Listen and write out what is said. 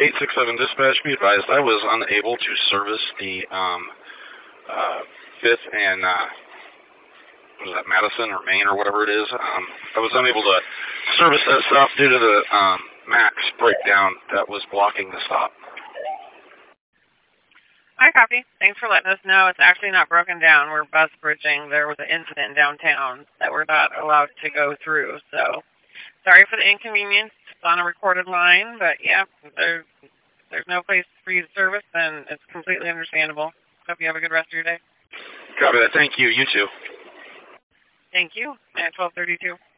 867 dispatch, be advised I was unable to service the 5th and what is that, Madison or Maine or whatever it is. I was unable to service that stop due to the Max breakdown that was blocking the stop. Hi, copy. Thanks for letting us know. It's actually not broken down. We're bus bridging. There was an incident downtown that we're not allowed to go through. So sorry for the inconvenience. It's on a recorded line, but yeah, there's no place for you to service, and it's completely understandable. Hope you have a good rest of your day. Copy that. Thank you. You too. Thank you. At 12:32.